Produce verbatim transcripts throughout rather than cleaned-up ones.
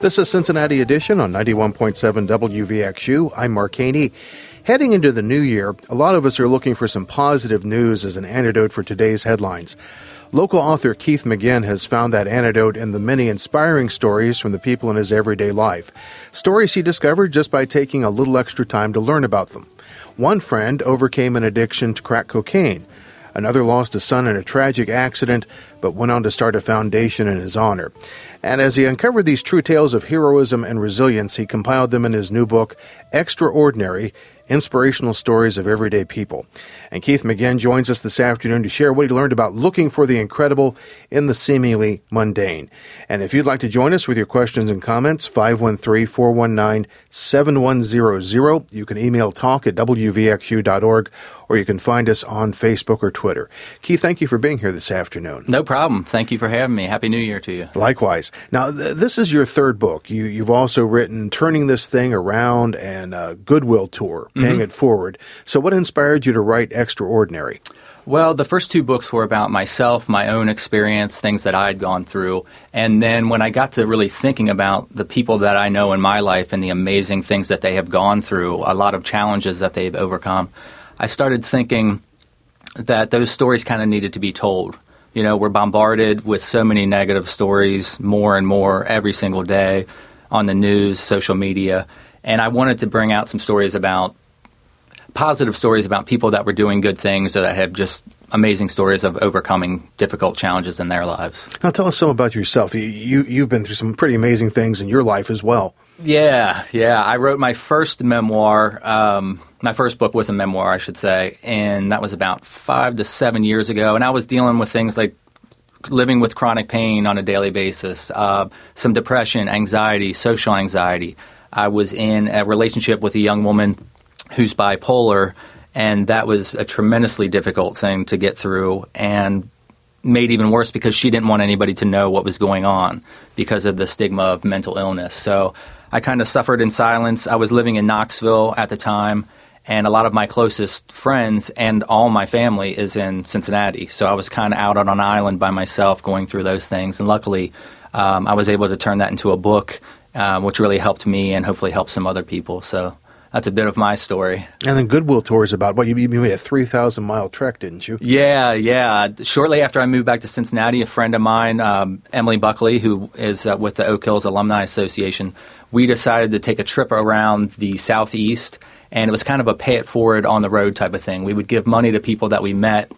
This is Cincinnati Edition on ninety-one point seven W V X U. I'm Mark Haney. Heading into the new year, a lot of us are looking for some positive news as an antidote for today's headlines. Local author Keith McGinn has found that antidote in the many inspiring stories from the people in his everyday life. Stories he discovered just by taking a little extra time to learn about them. One friend overcame an addiction to crack cocaine. Another lost a son in a tragic accident, but went on to start a foundation in his honor. And as he uncovered these true tales of heroism and resilience, he compiled them in his new book, Extraordinary: Inspirational Stories of Everyday People. And Keith McGinn joins us this afternoon to share what he learned about looking for the incredible in the seemingly mundane. And if you'd like to join us with your questions and comments, five one three, four one nine, seven one zero zero. You can email talk at w v x u dot org, or you can find us on Facebook or Twitter. Keith, thank you for being here this afternoon. No problem. Thank you for having me. Happy New Year to you. Likewise. Now, th- this is your third book. You, you've also written Turning This Thing Around and uh, Goodwill Tour, Paying mm-hmm. It Forward. So what inspired you to write Extraordinary? Well, the first two books were about myself, my own experience, things that I had gone through. And then when I got to really thinking about the people that I know in my life and the amazing things that they have gone through, a lot of challenges that they've overcome, I started thinking that those stories kind of needed to be told. You know, we're bombarded with so many negative stories, more and more every single day on the news, social media. And I wanted to bring out some stories about positive stories about people that were doing good things or that had just amazing stories of overcoming difficult challenges in their lives. Now, tell us some about yourself. You, you, you've been through some pretty amazing things in your life as well. Yeah, yeah. I wrote my first memoir. Um, my first book was a memoir, I should say, and that was about five to seven years ago. And I was dealing with things like living with chronic pain on a daily basis, uh, some depression, anxiety, social anxiety. I was in a relationship with a young woman who's bipolar, and that was a tremendously difficult thing to get through, and made even worse because she didn't want anybody to know what was going on because of the stigma of mental illness. So I kind of suffered in silence. I was living in Knoxville at the time, and a lot of my closest friends and all my family is in Cincinnati. So I was kind of out on an island by myself going through those things, and luckily um, I was able to turn that into a book, uh, which really helped me and hopefully helped some other people. So that's a bit of my story. And then Goodwill Tour is about, well, you, you made a three thousand mile trek, didn't you? Yeah, yeah. Shortly after I moved back to Cincinnati, a friend of mine, um, Emily Buckley, who is uh, with the Oak Hills Alumni Association, we decided to take a trip around the Southeast, and it was kind of a pay-it-forward, on-the-road type of thing. We would give money to people that we met,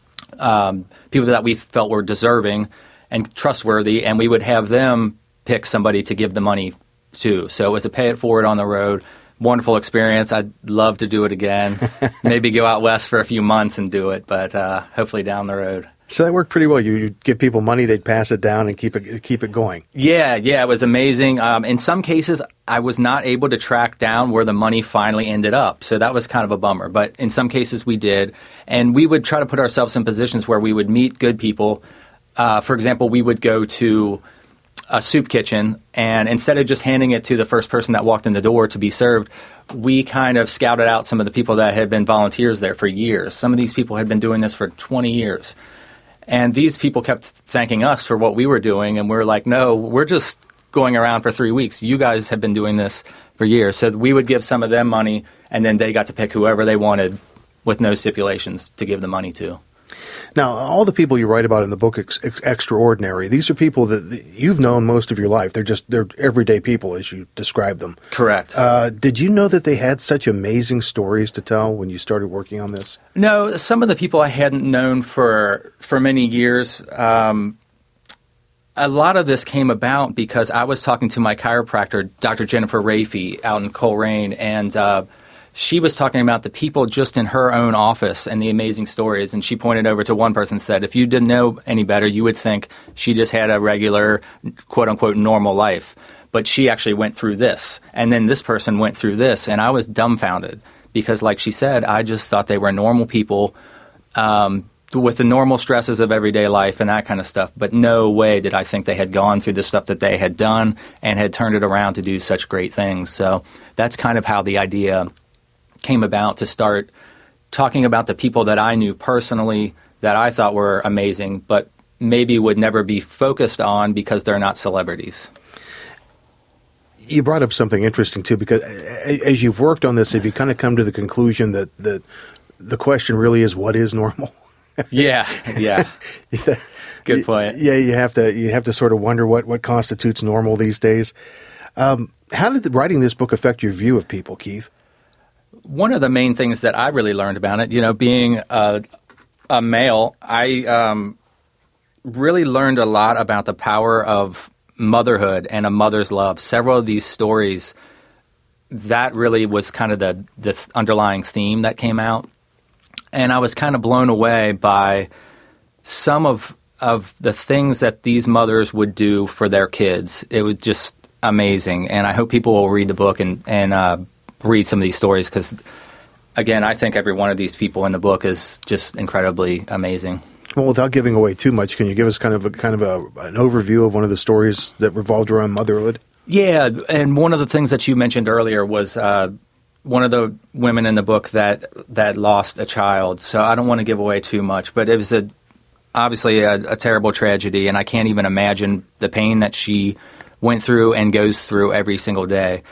um, people that we felt were deserving and trustworthy, and we would have them pick somebody to give the money to. So it was a pay-it-forward on the road. Wonderful experience. I'd love to do it again. Maybe go out west for a few months and do it, but uh, hopefully down the road. So that worked pretty well. You, you'd give people money, they'd pass it down and keep it keep it going. Yeah, yeah, it was amazing. Um, in some cases, I was not able to track down where the money finally ended up, so that was kind of a bummer. But in some cases, we did, and we would try to put ourselves in positions where we would meet good people. Uh, for example, we would go to a soup kitchen, and instead of just handing it to the first person that walked in the door to be served, we kind of scouted out some of the people that had been volunteers there for years. Some of these people had been doing this for twenty years. And these people kept thanking us for what we were doing, and we were like, no, we're just going around for three weeks. You guys have been doing this for years. So we would give some of them money, and then they got to pick whoever they wanted with no stipulations to give the money to. Now, all the people you write about in the book, ex- ex- Extraordinary, these are people that, that you've known most of your life. They're just they're everyday people, as you describe them. Correct. Uh, did you know that they had such amazing stories to tell when you started working on this? No, some of the people I hadn't known for for many years. Um, a lot of this came about because I was talking to my chiropractor, Doctor Jennifer Rafey, out in Coleraine, and uh, she was talking about the people just in her own office and the amazing stories. And she pointed over to one person and said, if you didn't know any better, you would think she just had a regular, quote-unquote, normal life. But she actually went through this. And then this person went through this. And I was dumbfounded because, like she said, I just thought they were normal people um, with the normal stresses of everyday life and that kind of stuff. But no way did I think they had gone through the stuff that they had done and had turned it around to do such great things. So that's kind of how the idea came about, to start talking about the people that I knew personally that I thought were amazing, but maybe would never be focused on because they're not celebrities. You brought up something interesting, too, because as you've worked on this, have you kind of come to the conclusion that, that the question really is, what is normal? Yeah, yeah. Good point. Yeah, you have to you have to sort of wonder what, what constitutes normal these days. Um, how did the, writing this book affect your view of people, Keith? One of the main things that I really learned about it, you know, being a, a male, I um, really learned a lot about the power of motherhood and a mother's love. Several of these stories, that really was kind of the this underlying theme that came out. And I was kind of blown away by some of of the things that these mothers would do for their kids. It was just amazing. And I hope people will read the book and, and uh, read some of these stories because, again, I think every one of these people in the book is just incredibly amazing. Well, without giving away too much, can you give us kind of a, kind of a, an overview of one of the stories that revolved around motherhood? Yeah, and one of the things that you mentioned earlier was uh, one of the women in the book that that lost a child. So I don't want to give away too much, but it was a obviously a, a terrible tragedy, and I can't even imagine the pain that she went through and goes through every single day.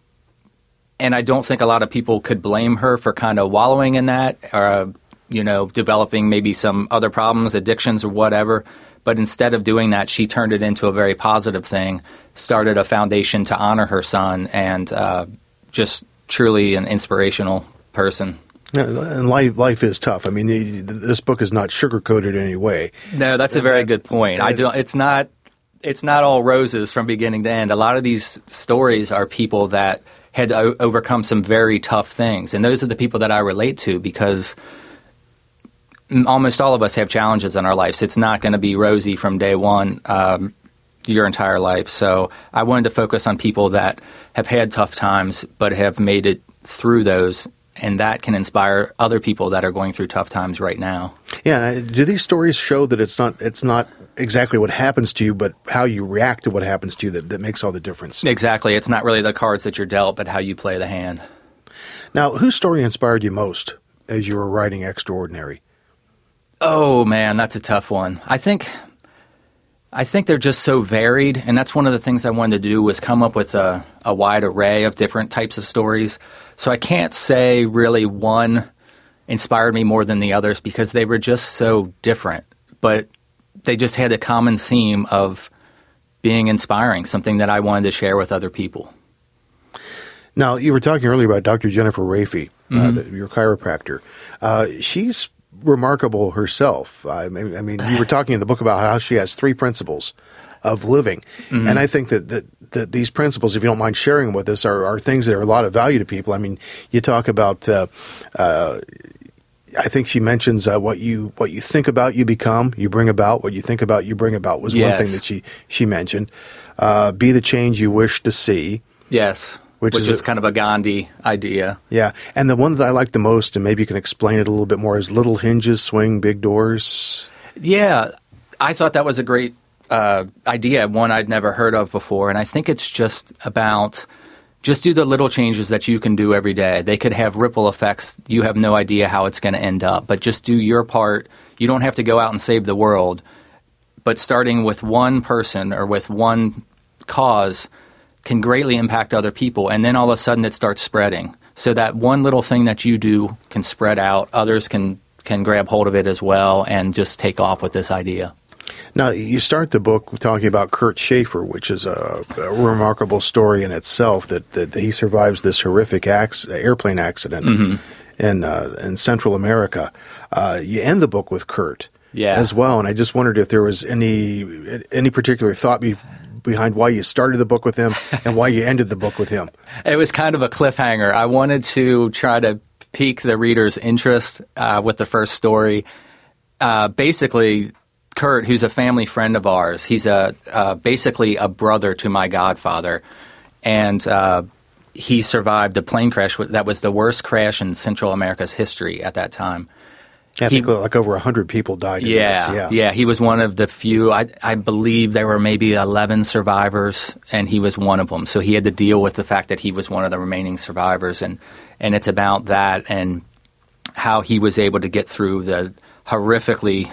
And I don't think a lot of people could blame her for kind of wallowing in that or, uh, you know, developing maybe some other problems, addictions or whatever. But instead of doing that, she turned it into a very positive thing, started a foundation to honor her son, and uh, just truly an inspirational person. Yeah, and life life is tough. I mean, this book is not sugar-coated in any way. No, that's a very good point. I don't. It's not. It's not all roses from beginning to end. A lot of these stories are people that had to o- overcome some very tough things, and those are the people that I relate to because almost all of us have challenges in our lives. It's not going to be rosy from day one um, your entire life. So I wanted to focus on people that have had tough times but have made it through those. And that can inspire other people that are going through tough times right now. Yeah. Do these stories show that it's not it's not exactly what happens to you, but how you react to what happens to you that, that makes all the difference? Exactly. It's not really the cards that you're dealt, but how you play the hand. Now, whose story inspired you most as you were writing Extraordinary? Oh, man, that's a tough one. I think I think they're just so varied, and that's one of the things I wanted to do was come up with a, a wide array of different types of stories. So I can't say really one inspired me more than the others because they were just so different. But they just had a common theme of being inspiring, something that I wanted to share with other people. Now, you were talking earlier about Doctor Jennifer Rafey, mm-hmm. uh, the, your chiropractor. Uh, she's remarkable herself. I mean, I mean, you were talking in the book about how she has three principles of living. Mm-hmm. And I think that, that, that these principles, if you don't mind sharing with us, are, are things that are a lot of value to people. I mean, you talk about, uh, uh, I think she mentions uh, what you what you think about, you become, you bring about. What you think about, you bring about was yes. one thing that she, she mentioned. Uh, be the change you wish to see. Yes. Which, Which is, is a, kind of a Gandhi idea. Yeah. And the one that I like the most, and maybe you can explain it a little bit more, is little hinges swing big doors. Yeah. I thought that was a great uh, idea, one I'd never heard of before. And I think it's just about just do the little changes that you can do every day. They could have ripple effects. You have no idea how it's going to end up. But just do your part. You don't have to go out and save the world. But starting with one person or with one cause can greatly impact other people, and then all of a sudden it starts spreading. So that one little thing that you do can spread out. Others can, can grab hold of it as well and just take off with this idea. Now, you start the book talking about Kurt Schaefer, which is a, a remarkable story in itself, that, that he survives this horrific ac- airplane accident mm-hmm. in, uh, in Central America. Uh, you end the book with Kurt yeah. as well, and I just wondered if there was any any particular thought be- behind why you started the book with him and why you ended the book with him. It was kind of a cliffhanger. I wanted to try to pique the reader's interest uh, with the first story. Uh, basically, Kurt, who's a family friend of ours, he's a uh, basically a brother to my godfather, and uh, he survived a plane crash that was the worst crash in Central America's history at that time. Yeah, I think he, like over one hundred people died in yeah, this. Yeah, yeah. He was one of the few. I, I believe there were maybe eleven survivors, and he was one of them. So he had to deal with the fact that he was one of the remaining survivors, and, and it's about that and how he was able to get through the horrifically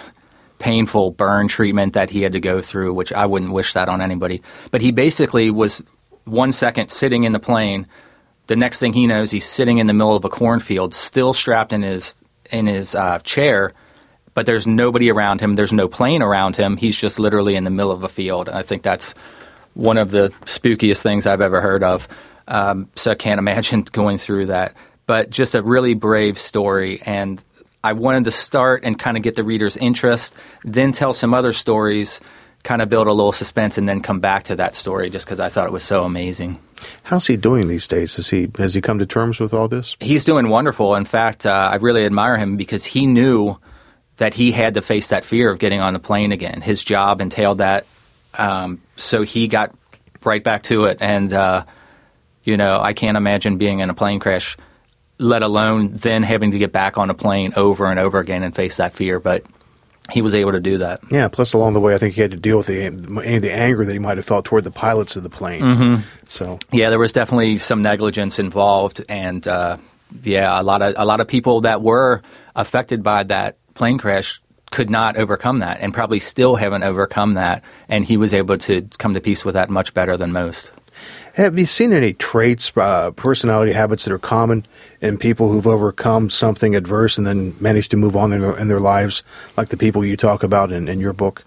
painful burn treatment that he had to go through, which I wouldn't wish that on anybody. But he basically was one second sitting in the plane. The next thing he knows, he's sitting in the middle of a cornfield, still strapped in his in his uh, chair, but there's nobody around him. There's no plane around him. He's just literally in the middle of a field. And I think that's one of the spookiest things I've ever heard of. Um, so I can't imagine going through that. But just a really brave story. And I wanted to start and kind of get the reader's interest, then tell some other stories, kind of build a little suspense, and then come back to that story just because I thought it was so amazing. How's he doing these days? Has he has he come to terms with all this? He's doing wonderful. In fact, uh, I really admire him because he knew that he had to face that fear of getting on the plane again. His job entailed that, um, so he got right back to it. And, uh, you know, I can't imagine being in a plane crash, let alone then having to get back on a plane over and over again and face that fear. But he was able to do that. Yeah, plus along the way, I think he had to deal with the any of the anger that he might have felt toward the pilots of the plane. Mm-hmm. So yeah, there was definitely some negligence involved, and uh, yeah, a lot of a lot of people that were affected by that plane crash could not overcome that, and probably still haven't overcome that. And he was able to come to peace with that much better than most. Have you seen any traits, uh, personality habits that are common in people who've overcome something adverse and then managed to move on in their, in their lives, like the people you talk about in, in your book?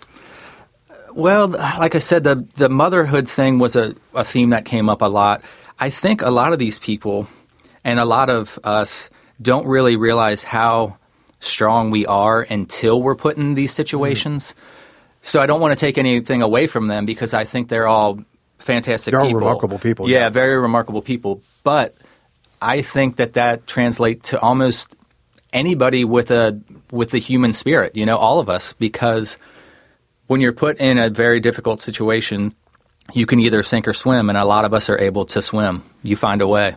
Well, like I said, the the motherhood thing was a, a theme that came up a lot. I think a lot of these people and a lot of us don't really realize how strong we are until we're put in these situations. Mm-hmm. So I don't want to take anything away from them because I think they're all fantastic They're all people. remarkable people. Yeah, yeah, very remarkable people. But I think that that translates to almost anybody with a with the human spirit, you know, all of us, because when you're put in a very difficult situation, you can either sink or swim, and a lot of us are able to swim. You find a way.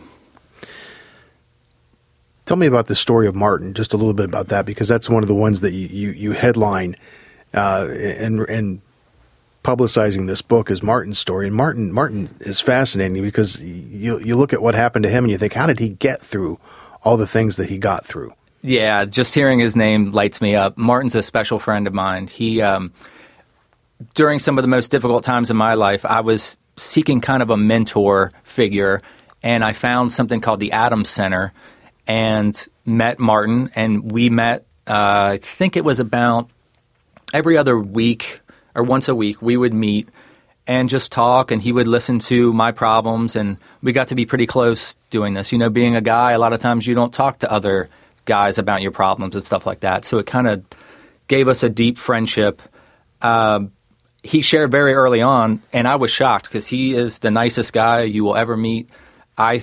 Tell me about the story of Martin, just a little bit about that, because that's one of the ones that you, you, you headline uh, and and publicizing this book is Martin's story. And Martin Martin is fascinating because you you look at what happened to him and you think, how did he get through all the things that he got through? Yeah, just hearing his name lights me up. Martin's a special friend of mine. He, um, during some of the most difficult times in my life, I was seeking kind of a mentor figure, and I found something called the Adams Center and met Martin, and we met, uh, I think it was about every other week or once a week, we would meet and just talk, and he would listen to my problems, and we got to be pretty close doing this. You know, being a guy, a lot of times you don't talk to other guys about your problems and stuff like that, so it kind of gave us a deep friendship. Uh, he shared very early on, and I was shocked because he is the nicest guy you will ever meet. I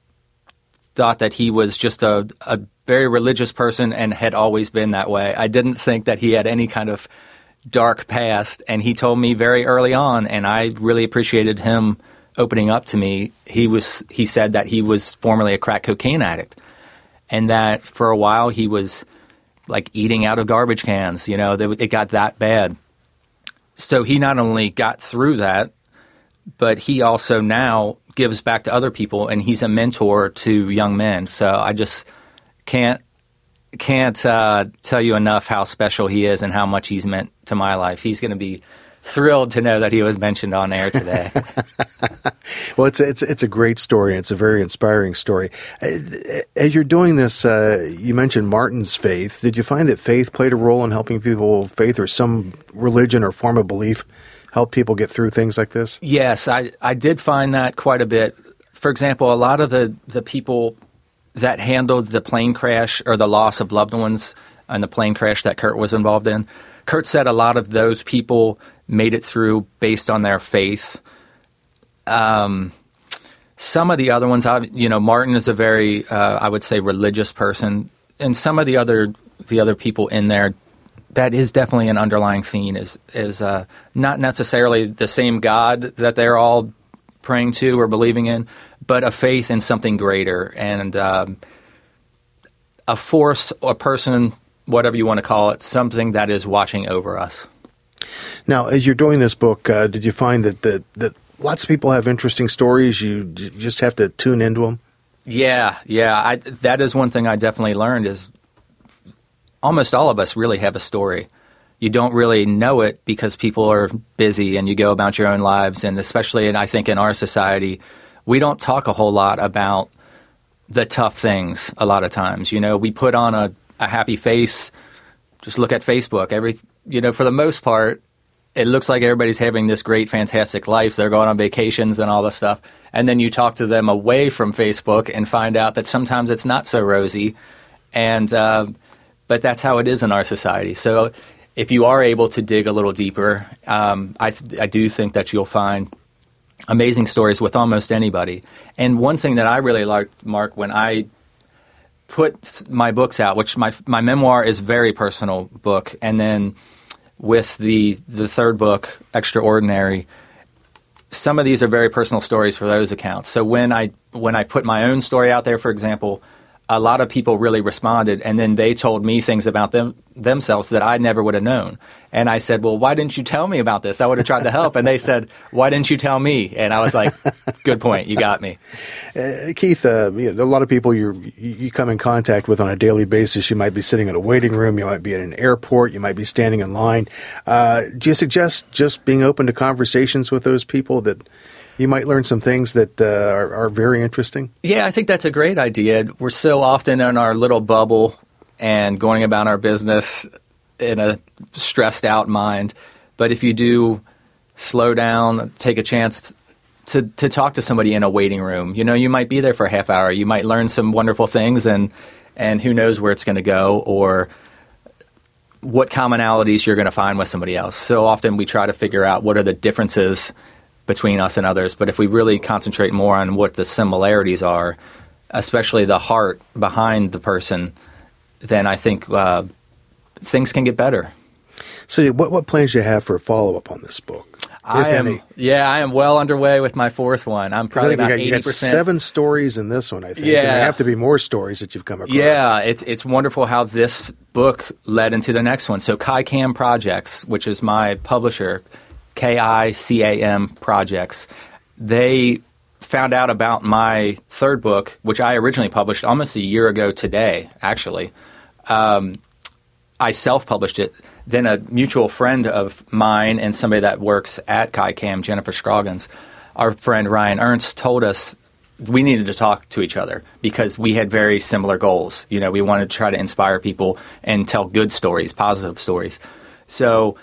thought that he was just a, a very religious person and had always been that way. I didn't think that he had any kind of dark past, and he told me very early on, and I really appreciated him opening up to me. He was he said that he was formerly a crack cocaine addict, and that for a while he was like eating out of garbage cans. You know, it got that bad. So he not only got through that, but he also now gives back to other people, and he's a mentor to young men. So I just can't Can't uh, tell you enough how special he is and how much he's meant to my life. He's going to be thrilled to know that he was mentioned on air today. Well, it's a, it's it's a great story. It's a very inspiring story. As you're doing this, uh, you mentioned Martin's faith. Did you find that faith played a role in helping people, faith or some religion or form of belief, help people get through things like this? Yes, I, I did find that quite a bit. For example, a lot of the, the people that handled the plane crash or the loss of loved ones and the plane crash that Kurt was involved in, Kurt said a lot of those people made it through based on their faith. Um, some of the other ones, you know, Martin is a very, uh, I would say, religious person, and some of the other the other people in there, that is definitely an underlying theme. Is is uh, not necessarily the same God that they're all praying to or believing in, but a faith in something greater and um, a force, a person, whatever you want to call it, something that is watching over us. Now, as you're doing this book, uh, did you find that, that that lots of people have interesting stories? You, you just have to tune into them? Yeah, yeah. I, that is one thing I definitely learned is almost all of us really have a story. you don't really know it because people are busy and you go about your own lives. And especially, and I think in our society, we don't talk a whole lot about the tough things a lot of times. You know, we put on a, a happy face. Just look at Facebook. Every, you know, for the most part, it looks like everybody's having this great, fantastic life. They're going on vacations and all this stuff. And then you talk to them away from Facebook and find out that sometimes it's not so rosy. And uh, but that's how it is in our society. So if you are able to dig a little deeper, um, I, th- I do think that you'll find amazing stories with almost anybody. And one thing that I really liked, Mark, when I put my books out, which my my memoir is a very personal book, and then with the the third book, Extraordinary, some of these are very personal stories for those accounts. So when I when I put my own story out there, for example, a lot of people really responded, and then they told me things about them themselves that I never would have known. And I said, well, why didn't you tell me about this? I would have tried to help. And they said, why didn't you tell me? And I was like, good point. You got me. Uh, Keith, uh, you know, a lot of people you you come in contact with on a daily basis. You might be sitting in a waiting room. You might be at an airport. You might be standing in line. Uh, do you suggest just being open to conversations with those people that you might learn some things that uh, are, are very interesting? Yeah, I think that's a great idea. We're so often in our little bubble and going about our business in a stressed out mind. But if you do slow down, take a chance to, to talk to somebody in a waiting room, you know, you might be there for a half hour. You might learn some wonderful things, and, and who knows where it's going to go or what commonalities you're going to find with somebody else. So often we try to figure out what are the differences between us and others. But if we really concentrate more on what the similarities are, especially the heart behind the person, then I think uh, things can get better. So what what plans do you have for a follow-up on this book, if I am, any? Yeah, I am well underway with my fourth one. I'm probably about you got, eighty percent. You got seven stories in this one, I think. Yeah. And there have to be more stories that you've come across. Yeah, it's, it's wonderful how this book led into the next one. So KiCam Projects, which is my publisher, K I C A M Projects, they found out about my third book, which I originally published almost a year ago today, actually. Um, I self-published it. Then a mutual friend of mine and somebody that works at KiCam, Jennifer Scroggins, our friend Ryan Ernst, told us we needed to talk to each other because we had very similar goals. You know, we wanted to try to inspire people and tell good stories, positive stories. So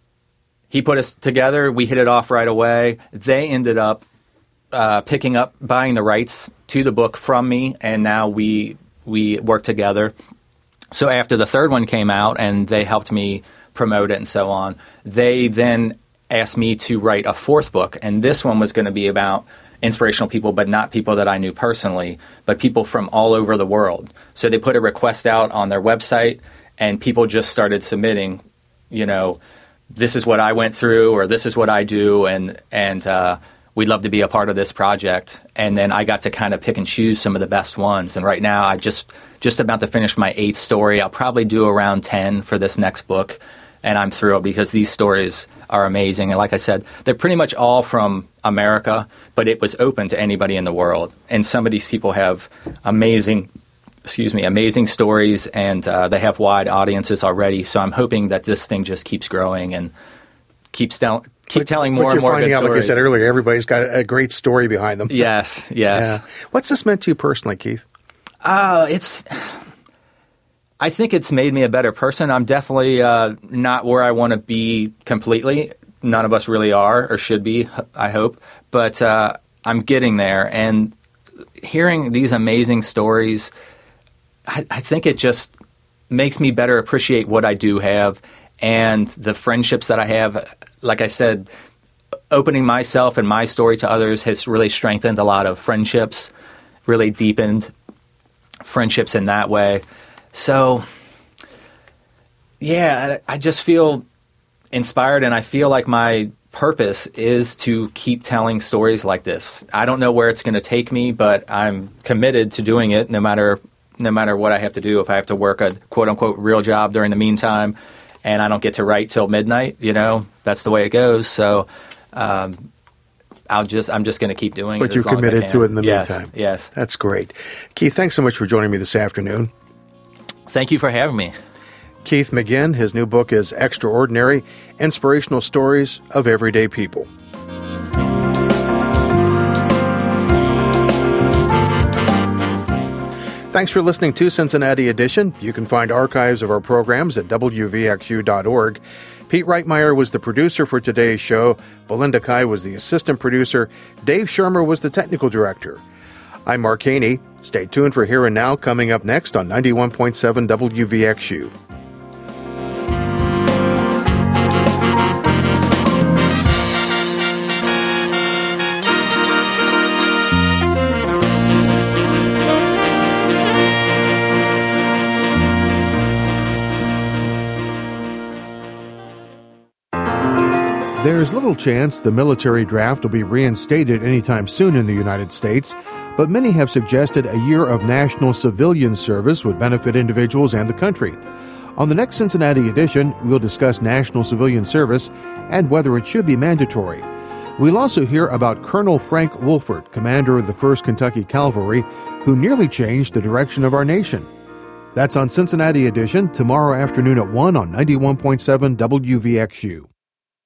he put us together. We hit it off right away. They ended up uh, picking up, buying the rights to the book from me, and now we we work together. So after the third one came out and they helped me promote it and so on, they then asked me to write a fourth book. And this one was going to be about inspirational people, but not people that I knew personally, but people from all over the world. So they put a request out on their website, and people just started submitting, you know, this is what I went through, or this is what I do, and and uh, we'd love to be a part of this project. And then I got to kind of pick and choose some of the best ones. And right now, I just just about to finish my eighth story. I'll probably do around ten for this next book, and I'm thrilled because these stories are amazing. And like I said, they're pretty much all from America, but it was open to anybody in the world. And some of these people have amazing excuse me, amazing stories, and uh, they have wide audiences already. So I'm hoping that this thing just keeps growing and keeps tell- keep but, telling more but and more you're finding good out, stories. like I said earlier, everybody's got a great story behind them. Yes, yes. Yeah. What's this meant to you personally, Keith? Uh, it's. I think it's made me a better person. I'm definitely uh, not where I want to be completely. None of us really are or should be, I hope. But uh, I'm getting there. And hearing these amazing stories, I, I think it just makes me better appreciate what I do have and the friendships that I have. Like I said, opening myself and my story to others has really strengthened a lot of friendships, really deepened friendships in that way. So, yeah, I, I just feel inspired, and I feel like my purpose is to keep telling stories like this. I don't know where it's going to take me, but I'm committed to doing it no matter no matter what I have to do. If I have to work a quote-unquote real job during the meantime and I don't get to write till midnight, you know, that's the way it goes. So um, I'll just, I'm just going to keep doing but it. But you're committed to it in the yes, meantime. Yes. That's great. Keith, thanks so much for joining me this afternoon. Thank you for having me. Keith McGinn. His new book is Extraordinary, Inspirational Stories of Everyday People. Thanks for listening to Cincinnati Edition. You can find archives of our programs at w v x u dot org. Pete Reitmeyer was the producer for today's show. Belinda Kai was the assistant producer. Dave Shermer was the technical director. I'm Mark Haney. Stay tuned for Here and Now coming up next on ninety-one point seven W V X U. There's little chance the military draft will be reinstated anytime soon in the United States, but many have suggested a year of national civilian service would benefit individuals and the country. On the next Cincinnati edition, we'll discuss national civilian service and whether it should be mandatory. We'll also hear about Colonel Frank Wolford, commander of the first Kentucky Cavalry, who nearly changed the direction of our nation. That's on Cincinnati Edition tomorrow afternoon at one on ninety-one point seven W V X U.